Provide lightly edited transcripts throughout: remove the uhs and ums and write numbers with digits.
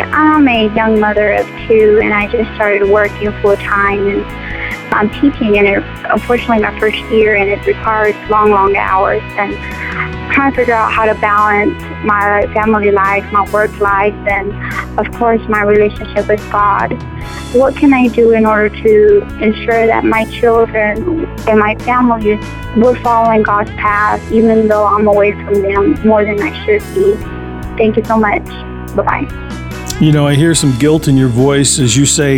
I'm a young mother of two, and I just started working full time, and I'm teaching, and unfortunately my first year, and it requires long, long hours, and trying to figure out how to balance my family life, my work life, and of course my relationship with God. What can I do in order to ensure that my children and my family will follow in God's path, even though I'm away from them more than I should be? Thank you so much. Bye-bye. I hear some guilt in your voice as you say,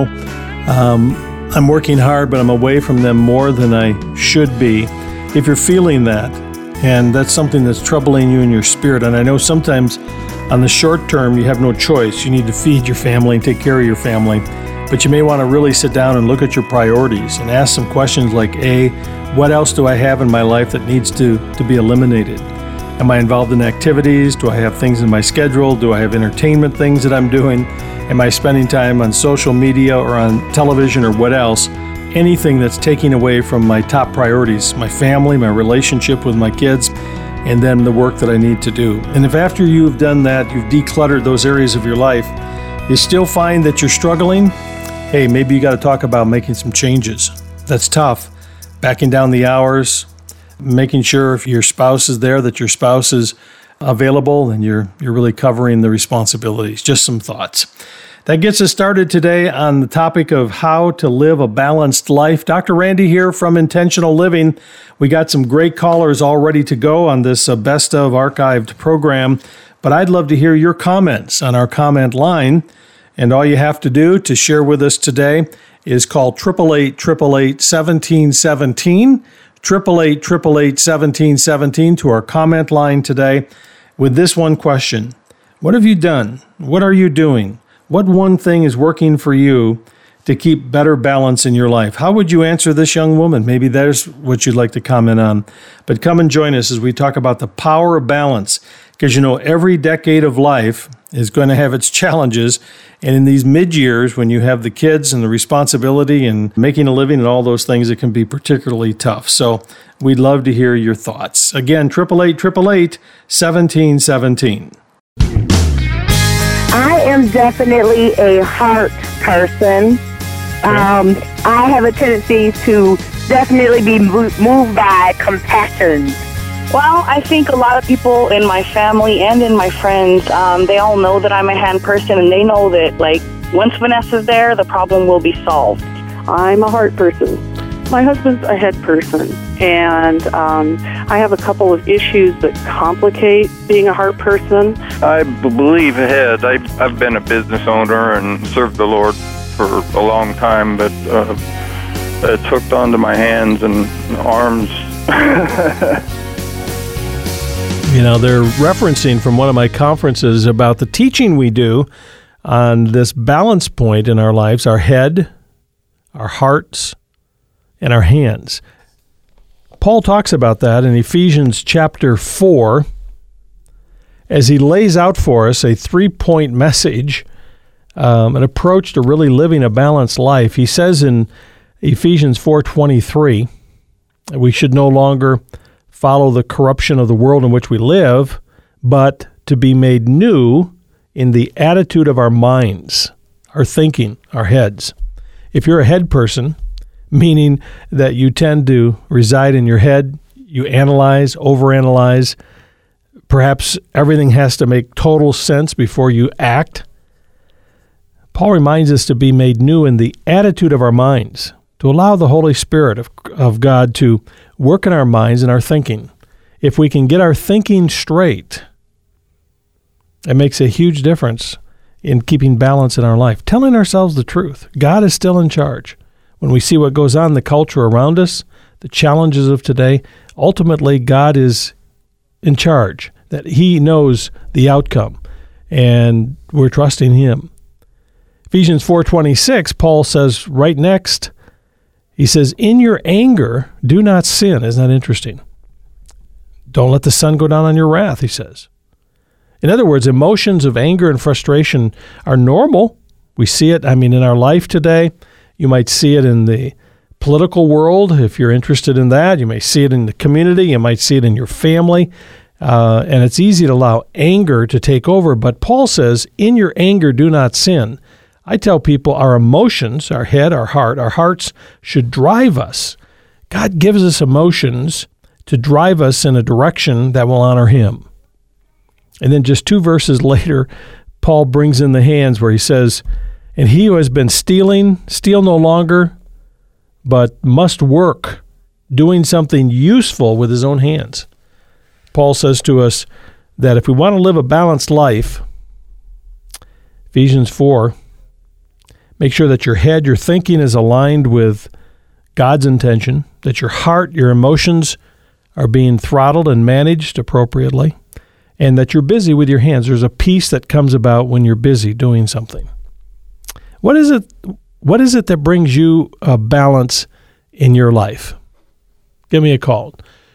I'm working hard, but I'm away from them more than I should be. If you're feeling that, and that's something that's troubling you in your spirit, and I know sometimes on the short term you have no choice. You need to feed your family and take care of your family, but you may want to really sit down and look at your priorities and ask some questions like, A, what else do I have in my life that needs to be eliminated? Am I involved in activities? Do I have things in my schedule? Do I have entertainment things that I'm doing? Am I spending time on social media or on television or what else? Anything that's taking away from my top priorities, my family, my relationship with my kids, and then the work that I need to do. And if after you've done that, you've decluttered those areas of your life, you still find that you're struggling, hey, maybe you got to talk about making some changes. That's tough. Backing down the hours, making sure if your spouse is there, that your spouse is available, and you're really covering the responsibilities. Just some thoughts. That gets us started today on the topic of how to live a balanced life. Dr. Randy here from Intentional Living. We got some great callers all ready to go on this best of archived program, but I'd love to hear your comments on our comment line. And all you have to do to share with us today is call 888-888-1717, 888-888-1717 to our comment line today with this one question. What have you done? What are you doing? What one thing is working for you to keep better balance in your life? How would you answer this young woman? Maybe there's what you'd like to comment on. But come and join us as we talk about the power of balance. Because every decade of life is going to have its challenges. And in these mid-years, when you have the kids and the responsibility and making a living and all those things, it can be particularly tough. So we'd love to hear your thoughts. Again, 888-888-1717. I am definitely a heart person. I have a tendency to definitely be moved by compassion. Well, I think a lot of people in my family and in my friends, they all know that I'm a hand person, and they know that, once Vanessa's there, the problem will be solved. I'm a heart person. My husband's a head person, and I have a couple of issues that complicate being a heart person. I believe head. I've been a business owner and served the Lord for a long time, but it's hooked onto my hands and arms. They're referencing from one of my conferences about the teaching we do on this balance point in our lives, our head, our hearts, and our hands. Paul talks about that in Ephesians chapter 4 as he lays out for us a 3-point message, an approach to really living a balanced life. He says in Ephesians 4:23, we should no longer follow the corruption of the world in which we live, but to be made new in the attitude of our minds, our thinking, our heads. If you're a head person, meaning that you tend to reside in your head, you analyze, overanalyze, perhaps everything has to make total sense before you act. Paul reminds us to be made new in the attitude of our minds, to allow the Holy Spirit of God to work in our minds and our thinking. If we can get our thinking straight, it makes a huge difference in keeping balance in our life. Telling ourselves the truth. God is still in charge. When we see what goes on in the culture around us, the challenges of today, ultimately God is in charge, that He knows the outcome, and we're trusting Him. Ephesians 4:26, Paul says right next, he says, in your anger, do not sin. Isn't that interesting? Don't let the sun go down on your wrath, he says. In other words, emotions of anger and frustration are normal. We see it, in our life today. You might see it in the political world, if you're interested in that. You may see it in the community. You might see it in your family. And it's easy to allow anger to take over. But Paul says, in your anger, do not sin. I tell people our emotions, our head, our heart, our hearts should drive us. God gives us emotions to drive us in a direction that will honor him. And then just 2 verses later, Paul brings in the hands where he says, and he who has been stealing, steal no longer, but must work, doing something useful with his own hands. Paul says to us that if we want to live a balanced life, Ephesians 4, make sure that your head, your thinking is aligned with God's intention, that your heart, your emotions are being throttled and managed appropriately, and that you're busy with your hands. There's a peace that comes about when you're busy doing something. What is it that brings you a balance in your life? Give me a call.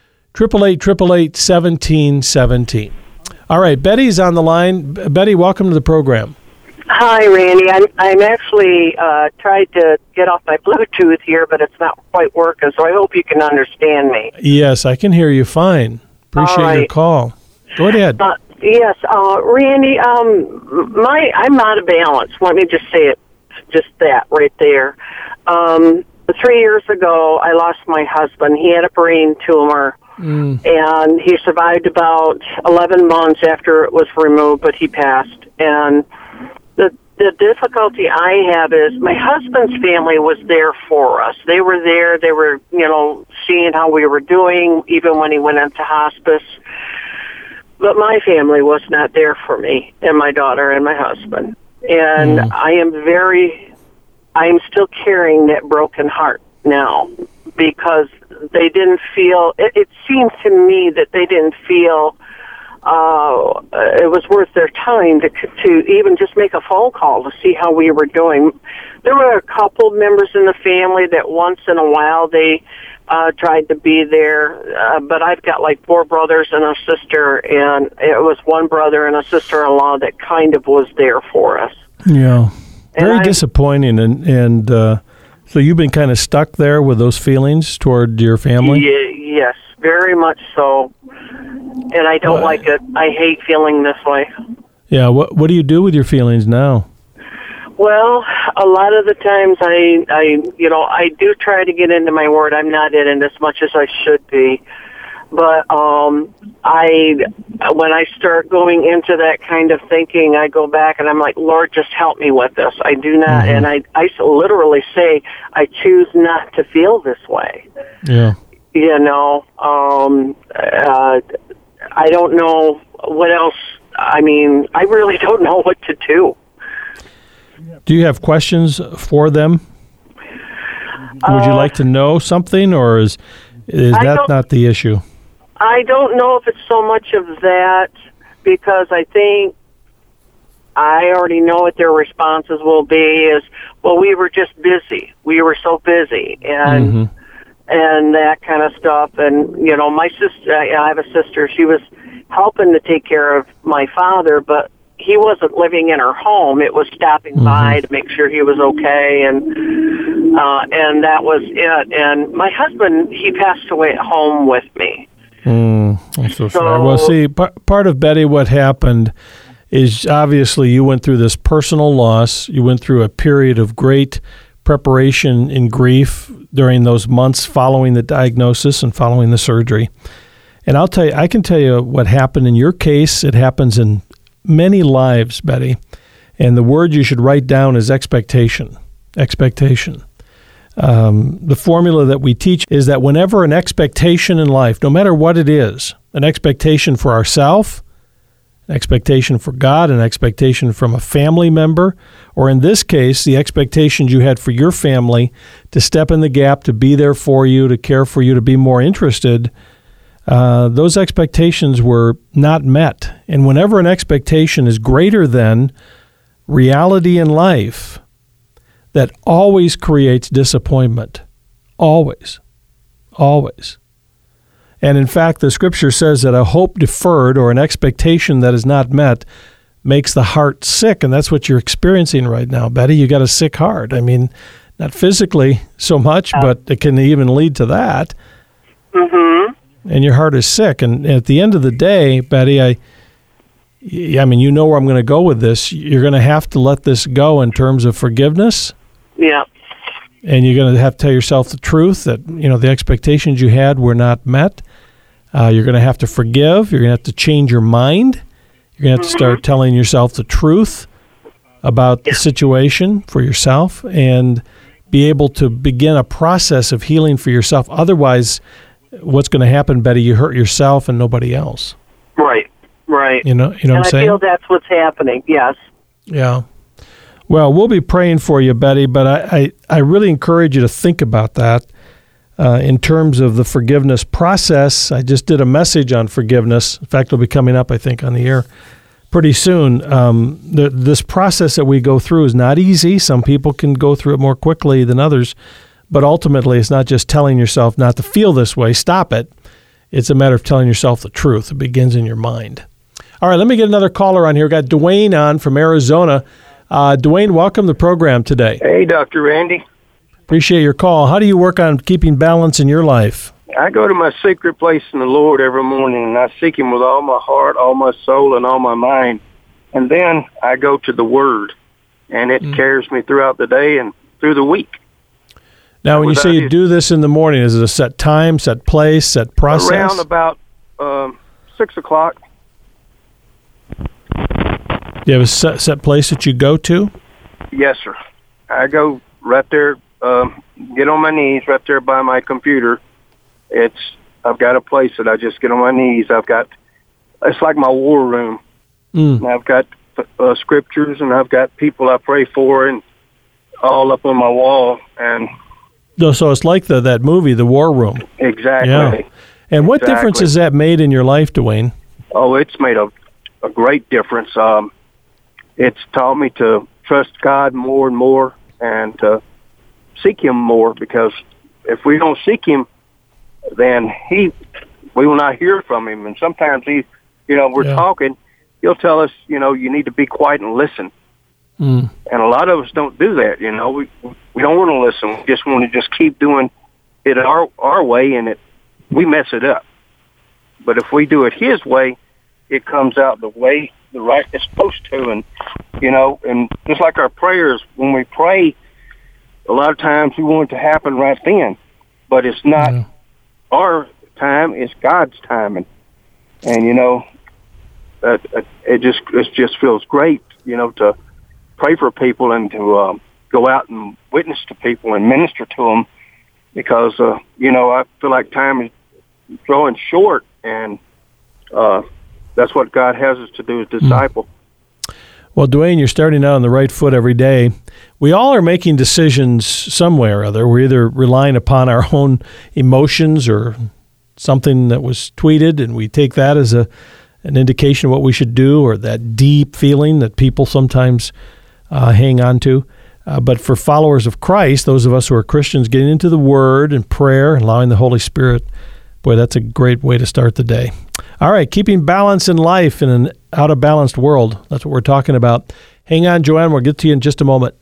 888-888-1717. All right, Betty's on the line. Betty, welcome to the program. Hi, Randy. I'm actually tried to get off my Bluetooth here, but it's not quite working, so I hope you can understand me. Yes, I can hear you fine. Appreciate your call. Go ahead. Yes, Randy, I'm out of balance. Let me just say it, just that right there. 3 years ago, I lost my husband. He had a brain tumor, and he survived about 11 months after it was removed, but he passed. And the difficulty I have is my husband's family was there for us. They were there. They were, seeing how we were doing, even when he went into hospice. But my family was not there for me and my daughter and my husband. And I'm still carrying that broken heart now because they didn't feel, it seemed to me that they didn't feel it was worth their time to even just make a phone call to see how we were doing. There were a couple members in the family that once in a while they tried to be there, but I've got like 4 brothers and a sister, and it was one brother and a sister-in-law that kind of was there for us. Yeah, very disappointing. And so you've been kind of stuck there with those feelings toward your family? Yes, very much so. And I don't like it. I hate feeling this way. Yeah, what do you do with your feelings now? Well, a lot of the times I do try to get into my word. I'm not in it as much as I should be. But when I start going into that kind of thinking, I go back and I'm like, Lord, just help me with this. I do not, and I literally say, I choose not to feel this way. Yeah. I don't know what else. I mean, I really don't know what to do. Do you have questions for them? Would you like to know something, or is that not the issue? I don't know if it's so much of that, because I think I already know what their responses will be is, well, we were just busy. We were so busy, and that kind of stuff. And, my sister, I have a sister, she was helping to take care of my father, but he wasn't living in her home. It was stopping by to make sure he was okay, and that was it. And my husband, he passed away at home with me. I'm so sorry. Well, see, part of, Betty, what happened is obviously you went through this personal loss. You went through a period of great preparation and grief during those months following the diagnosis and following the surgery. And I can tell you what happened in your case. It happens in many lives, Betty. And the word you should write down is expectation. Expectation. The formula that we teach is that whenever an expectation in life, no matter what it is, an expectation for ourselves, an expectation for God, an expectation from a family member, or in this case, the expectations you had for your family to step in the gap, to be there for you, to care for you, to be more interested, those expectations were not met. And whenever an expectation is greater than reality in life, that always creates disappointment. Always. Always. And in fact, the scripture says that a hope deferred or an expectation that is not met makes the heart sick. And that's what you're experiencing right now, Betty. You got a sick heart. I mean, not physically so much, but it can even lead to that. and your heart is sick. And at the end of the day, Betty, I mean, you know where I'm going to go with this. You're going to have to let this go in terms of forgiveness. Yeah. And you're going to have to tell yourself the truth that, the expectations you had were not met. You're going to have to forgive. You're going to have to change your mind. You're going to have to start telling yourself the truth about the situation for yourself and be able to begin a process of healing for yourself. Otherwise, what's going to happen, Betty, you hurt yourself and nobody else. Right. You know what I'm saying? I feel that's what's happening, yes. Yeah. Well, we'll be praying for you, Betty, but I really encourage you to think about that in terms of the forgiveness process. I just did a message on forgiveness. In fact, it'll be coming up, I think, on the air pretty soon. This process that we go through is not easy. Some people can go through it more quickly than others, but ultimately it's not just telling yourself not to feel this way, stop it. It's a matter of telling yourself the truth. It begins in your mind. All right, let me get another caller on here. We've got Dwayne on from Arizona. Dwayne, welcome to the program today. Hey, Dr. Randy. Appreciate your call. How do you work on keeping balance in your life? I go to my secret place in the Lord every morning, and I seek Him with all my heart, all my soul, and all my mind. And then I go to the Word, and it carries me throughout the day and through the week. Now, when you say you do this in the morning, is it a set time, set place, set process? Around about 6 o'clock. Do you have a set place that you go to? Yes, sir. I go right there, get on my knees right there by my computer. I've got a place that I just get on my knees. It's like my war room. And I've got scriptures, and I've got people I pray for, and all up on my wall. And so it's like that movie, The War Room. Exactly. Yeah. And what difference has that made in your life, Dwayne? Oh, it's made a great difference. It's taught me to trust God more and more and to seek Him more, because if we don't seek Him, then we will not hear from Him. And sometimes we're talking, He'll tell us, you need to be quiet and listen. And a lot of us don't do that. We don't want to listen. We just want to just keep doing it our way, and we mess it up. But if we do it His way, it comes out the way the right is supposed to. And and just like our prayers, when we pray, a lot of times we want it to happen right then, but it's not our time; it's God's time. And it just feels great, to pray for people and to go out and witness to people and minister to them, because I feel like time is growing short, and that's what God has us to do as disciples. Well, Dwayne, you're starting out on the right foot every day. We all are making decisions some way or other. We're either relying upon our own emotions or something that was tweeted, and we take that as an indication of what we should do, or that deep feeling that people sometimes hang on to. But for followers of Christ, those of us who are Christians, getting into the Word and prayer, allowing the Holy Spirit, boy, that's a great way to start the day. All right, keeping balance in life in an out-of-balanced world. That's what we're talking about. Hang on, Joanne. We'll get to you in just a moment.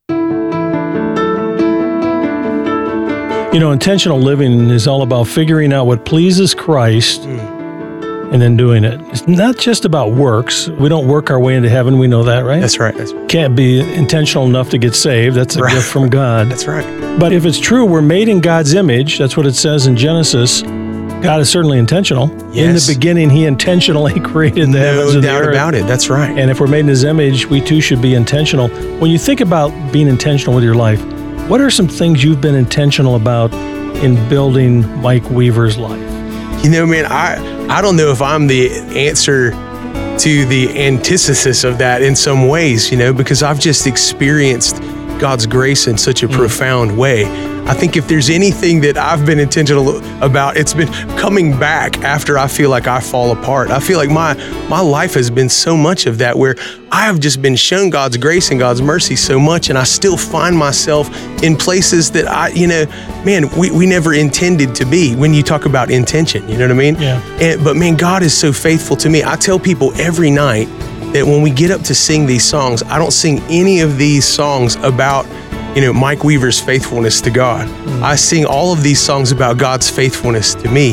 Intentional living is all about figuring out what pleases Christ and then doing it. It's not just about works. We don't work our way into heaven. We know that, right? That's right. Can't be intentional enough to get saved. That's a gift from God. That's right. But if it's true, we're made in God's image. That's what it says in Genesis. God is certainly intentional. Yes. In the beginning, He intentionally created the heavens and the earth. No doubt about it. That's right. And if we're made in His image, we too should be intentional. When you think about being intentional with your life, what are some things you've been intentional about in building Mike Weaver's life? Man, I don't know if I'm the answer to the antithesis of that in some ways, because I've just experienced God's grace in such a profound way. I think if there's anything that I've been intentional about, it's been coming back after I feel like I fall apart. I feel like my life has been so much of that, where I have just been shown God's grace and God's mercy so much, and I still find myself in places that we never intended to be. When you talk about intention, you know what I mean? Yeah. But man, God is so faithful to me. I tell people every night that when we get up to sing these songs, I don't sing any of these songs about Mike Weaver's faithfulness to God. I sing all of these songs about God's faithfulness to me.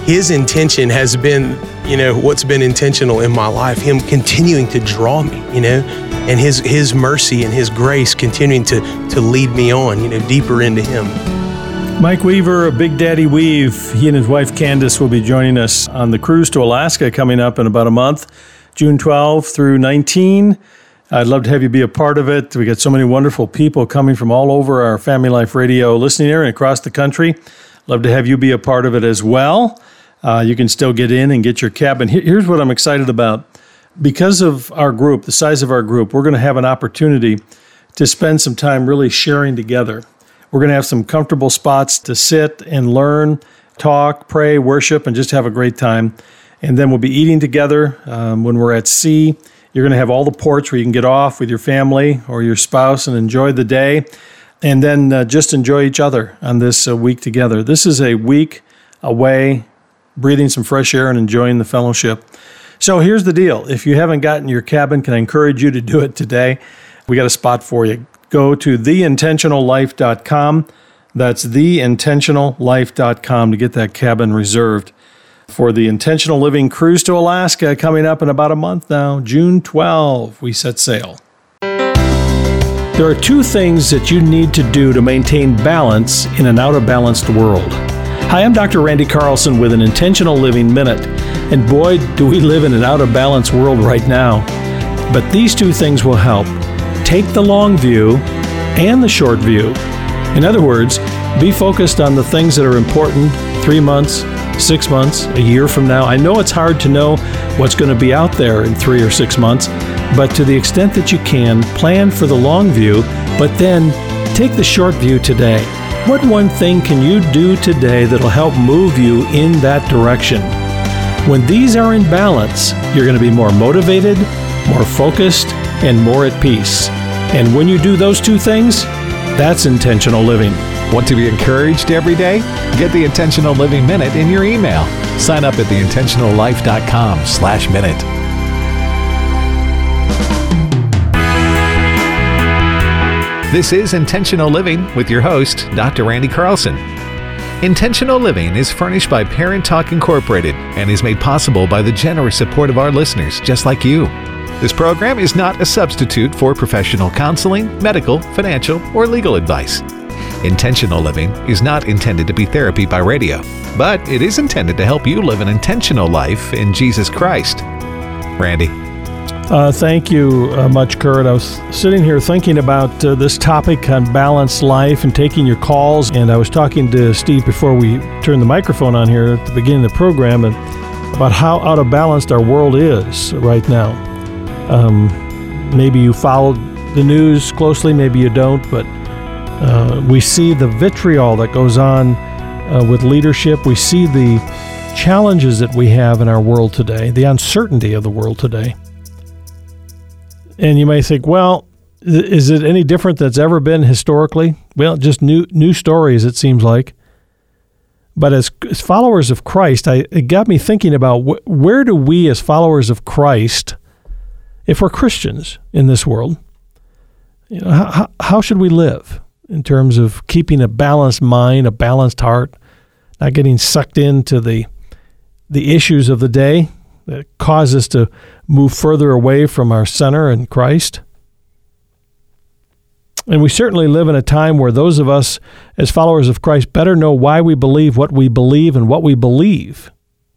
His intention has been, what's been intentional in my life, Him continuing to draw me, and His mercy and His grace continuing to lead me on, deeper into Him. Mike Weaver of Big Daddy Weave, he and his wife Candace will be joining us on the cruise to Alaska coming up in about a month, June 12 through 19. I'd love to have you be a part of it. We got so many wonderful people coming from all over our Family Life Radio listening area and across the country. Love to have you be a part of it as well. You can still get in and get your cabin. Here's what I'm excited about. Because of our group, the size of our group, we're going to have an opportunity to spend some time really sharing together. We're going to have some comfortable spots to sit and learn, talk, pray, worship, and just have a great time. And then we'll be eating together when we're at sea. You're going to have all the porch where you can get off with your family or your spouse and enjoy the day. And then just enjoy each other on this week together. This is a week away, breathing some fresh air and enjoying the fellowship. So here's the deal. If you haven't gotten your cabin, can I encourage you to do it today? We got a spot for you. Go to theintentionallife.com. That's theintentionallife.com to get that cabin reserved for the Intentional Living Cruise to Alaska coming up in about a month now. June 12, we set sail. There are two things that you need to do to maintain balance in an out-of-balanced world. Hi, I'm Dr. Randy Carlson with an Intentional Living Minute. And boy, do we live in an out-of-balance world right now. But these two things will help. Take the long view and the short view. In other words, be focused on the things that are important 3 months, 6 months, a year from now. I know it's hard to know what's going to be out there in 3 or 6 months, but to the extent that you can, plan for the long view, but then take the short view today. What one thing can you do today that'll help move you in that direction? When these are in balance, you're going to be more motivated, more focused, and more at peace. And when you do those two things, that's intentional living. Want to be encouraged every day? Get the Intentional Living Minute in your email. Sign up at theintentionallife.com/minute. This is Intentional Living with your host, Dr. Randy Carlson. Intentional Living is furnished by Parent Talk Incorporated and is made possible by the generous support of our listeners just like you. This program is not a substitute for professional counseling, medical, financial, or legal advice. Intentional Living is not intended to be therapy by radio, but it is intended to help you live an intentional life in Jesus Christ. Randy. Thank you much, Kurt. I was sitting here thinking about this topic on balanced life and taking your calls, and I was talking to Steve before we turned the microphone on here at the beginning of the program and about how out of balance our world is right now. Maybe you followed the news closely, maybe you don't, but we see the vitriol that goes on with leadership. We see the challenges that we have in our world today, the uncertainty of the world today. And you may think, well, is it any different than it's ever been historically? Well, just new stories, it seems like. But as followers of Christ, it got me thinking about where do we as followers of Christ, if we're Christians in this world, how should we live in terms of keeping a balanced mind, a balanced heart, not getting sucked into the issues of the day that cause us to move further away from our center in Christ? And we certainly live in a time where those of us as followers of Christ better know why we believe what we believe and what we believe.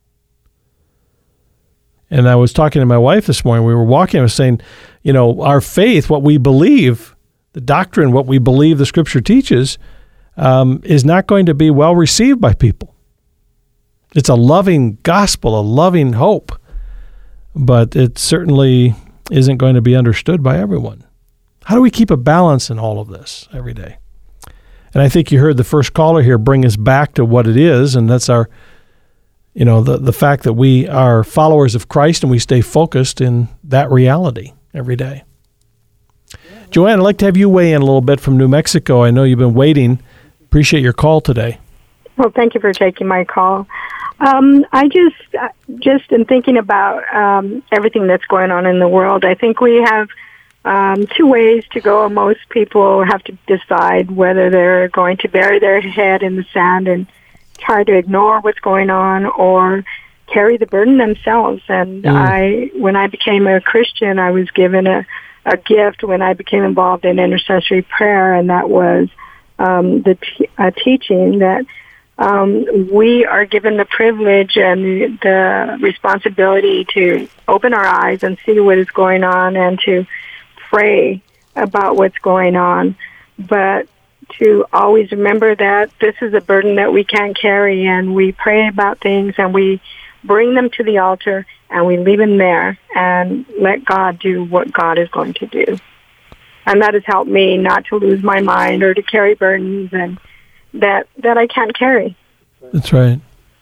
And I was talking to my wife this morning. We were walking. I was saying, our faith, what we believe, the doctrine, what we believe the Scripture teaches, is not going to be well received by people. It's a loving gospel, a loving hope, but it certainly isn't going to be understood by everyone. How do we keep a balance in all of this every day? And I think you heard the first caller here bring us back to what it is, and that's our, the fact that we are followers of Christ and we stay focused in that reality every day. Joanne, I'd like to have you weigh in a little bit from New Mexico. I know you've been waiting. Appreciate your call today. Well, thank you for taking my call. I just am thinking about everything that's going on in the world. I think we have two ways to go. Most people have to decide whether they're going to bury their head in the sand and try to ignore what's going on or carry the burden themselves. And when I became a Christian, I was given a gift when I became involved in intercessory prayer, and that was a teaching that we are given the privilege and the responsibility to open our eyes and see what is going on and to pray about what's going on, but to always remember that this is a burden that we can't carry, and we pray about things and we bring them to the altar and we leave them there and let God do what God is going to do. And that has helped me not to lose my mind or to carry burdens and that I can't carry. That's right.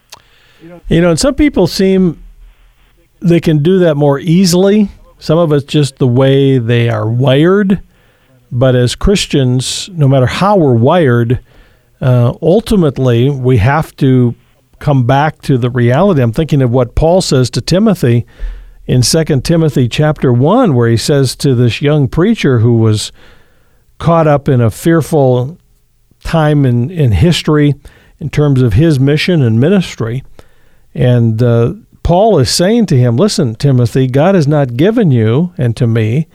And some people seem they can do that more easily. Some of it's just the way they are wired. But as Christians, no matter how we're wired, ultimately we have to come back to the reality. I'm thinking of what Paul says to Timothy in 2 Timothy chapter 1, where he says to this young preacher who was caught up in a fearful time in history in terms of his mission and ministry. And Paul is saying to him, listen, Timothy, God has not given you and to me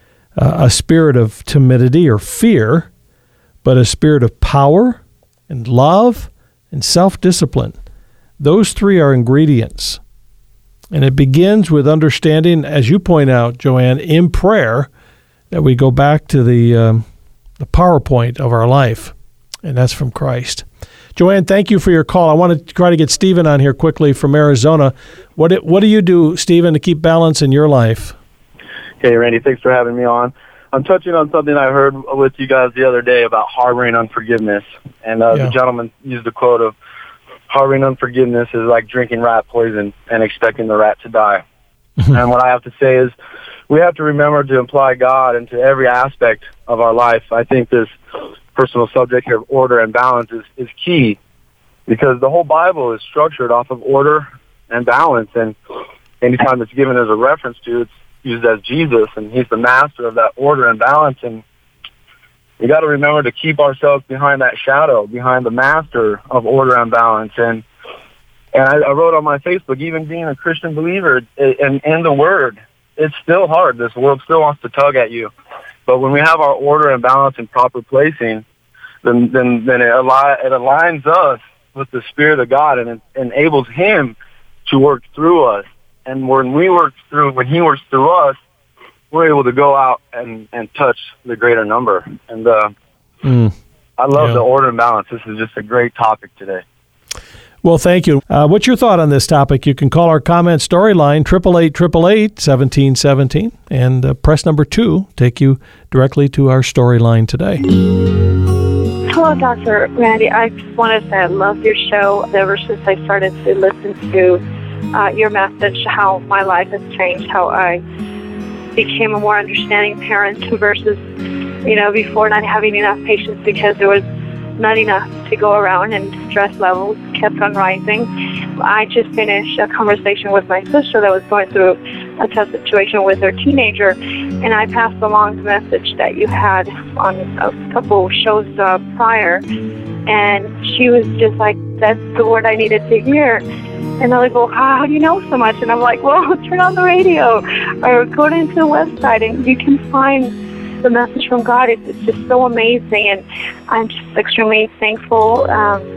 a spirit of timidity or fear, but a spirit of power and love and self-discipline. Those three are ingredients. And it begins with understanding, as you point out, Joanne, in prayer, that we go back to the PowerPoint of our life, and that's from Christ. Joanne, thank you for your call. I want to try to get Stephen on here quickly from Arizona. What do you do, Stephen, to keep balance in your life? Hey, Randy, thanks for having me on. I'm touching on something I heard with you guys the other day about harboring unforgiveness. And the gentleman used a quote of, harboring unforgiveness is like drinking rat poison and expecting the rat to die. And what I have to say is we have to remember to apply God into every aspect of our life. I think this personal subject here of order and balance is key, because the whole Bible is structured off of order and balance. And anytime it's given as a reference to, it's used as Jesus, and he's the master of that order and balance. And we got to remember to keep ourselves behind that shadow, behind the master of order and balance. And I wrote on my Facebook, even being a Christian believer and in the Word, it's still hard. This world still wants to tug at you. But when we have our order and balance in proper placing, then it aligns us with the Spirit of God, and it enables Him to work through us. And when He works through us, we're able to go out and touch the greater number. And I love the order and balance. This is just a great topic today. Well, thank you. What's your thought on this topic? You can call our comment storyline, 888-888-1717, and press number 2, take you directly to our storyline today. Hello, Dr. Randy. I just want to say I love your show. Ever since I started to listen to your message, how my life has changed, how I became a more understanding parent versus, before not having enough patience because there was not enough to go around and stress levels kept on rising. I just finished a conversation with my sister that was going through a tough situation with her teenager, and I passed along the message that you had on a couple shows prior, and she was just like, that's the word I needed to hear. And they're like, well, how do you know so much? And I'm like, well, turn on the radio or go into the website and you can find the message from God. It's just so amazing, and I'm just extremely thankful.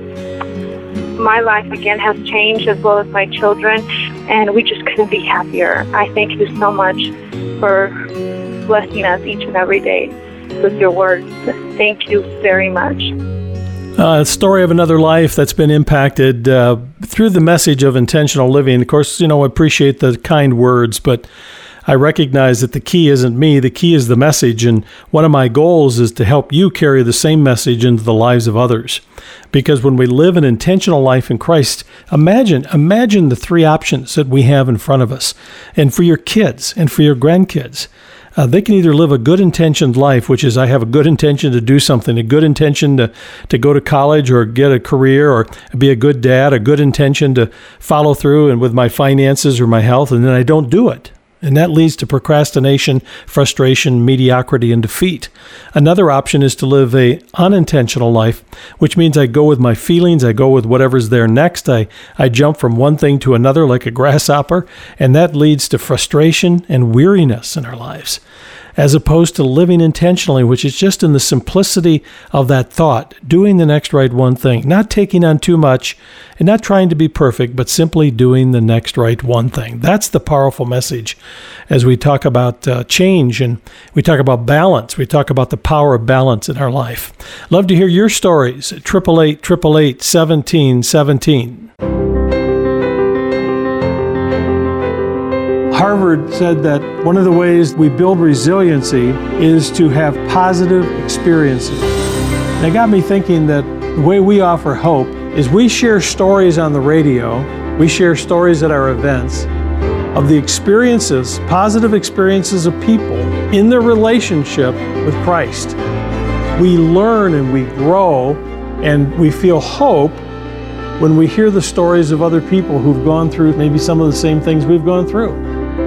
My life, again, has changed as well as my children, and we just couldn't be happier. I thank you so much for blessing us each and every day with your words. Thank you very much. A story of another life that's been impacted through the message of intentional living. Of course, I appreciate the kind words, but I recognize that the key isn't me, the key is the message, and one of my goals is to help you carry the same message into the lives of others. Because when we live an intentional life in Christ, imagine the 3 options that we have in front of us. And for your kids and for your grandkids, they can either live a good intentioned life, which is I have a good intention to do something, a good intention to go to college or get a career or be a good dad, a good intention to follow through and with my finances or my health, and then I don't do it. And that leads to procrastination, frustration, mediocrity, and defeat. Another option is to live a unintentional life, which means I go with my feelings, I go with whatever's there next, I jump from one thing to another like a grasshopper, and that leads to frustration and weariness in our lives. As opposed to living intentionally, which is just in the simplicity of that thought, doing the next right one thing, not taking on too much and not trying to be perfect, but simply doing the next right one thing. That's the powerful message as we talk about change and we talk about balance. We talk about the power of balance in our life. Love to hear your stories at 888-888-1717. Harvard said that one of the ways we build resiliency is to have positive experiences. And it got me thinking that the way we offer hope is we share stories on the radio, we share stories at our events of the experiences, positive experiences of people in their relationship with Christ. We learn and we grow and we feel hope when we hear the stories of other people who've gone through maybe some of the same things we've gone through.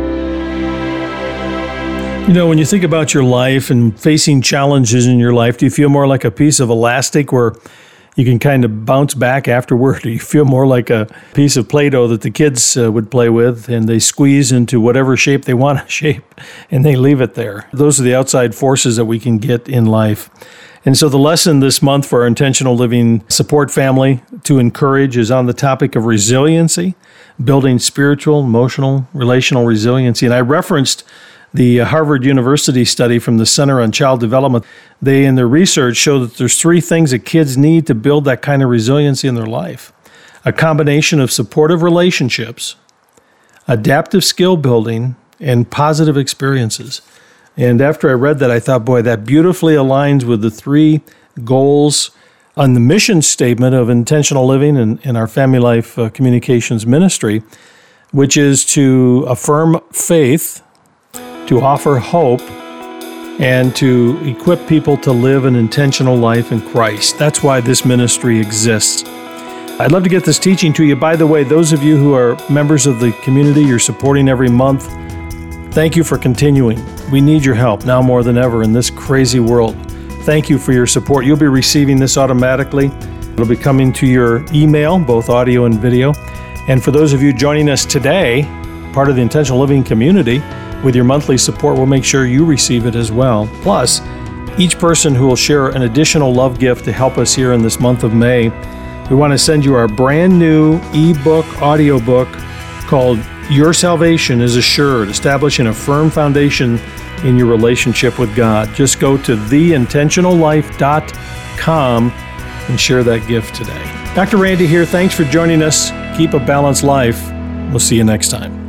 You know, when you think about your life and facing challenges in your life, do you feel more like a piece of elastic where you can kind of bounce back afterward? Do you feel more like a piece of Play-Doh that the kids would play with and they squeeze into whatever shape they want to shape and they leave it there? Those are the outside forces that we can get in life. And so the lesson this month for our Intentional Living Support Family to encourage is on the topic of resiliency, building spiritual, emotional, relational resiliency. And I referenced the Harvard University study from the Center on Child Development. They, in their research, show that there's 3 things that kids need to build that kind of resiliency in their life. A combination of supportive relationships, adaptive skill building, and positive experiences. And after I read that, I thought, boy, that beautifully aligns with the 3 goals on the mission statement of Intentional Living in our Family Life Communications Ministry, which is to affirm faith, to offer hope, and to equip people to live an intentional life in Christ. That's why this ministry exists. I'd love to get this teaching to you. By the way, those of you who are members of the community, you're supporting every month, thank you for continuing. We need your help now more than ever in this crazy world. Thank you for your support. You'll be receiving this automatically. It'll be coming to your email, both audio and video. And for those of you joining us today, part of the Intentional Living community, with your monthly support, we'll make sure you receive it as well. Plus, each person who will share an additional love gift to help us here in this month of May, we want to send you our brand new ebook, audiobook called Your Salvation is Assured, establishing a firm foundation in your relationship with God. Just go to theintentionallife.com and share that gift today. Dr. Randy here. Thanks for joining us. Keep a balanced life. We'll see you next time.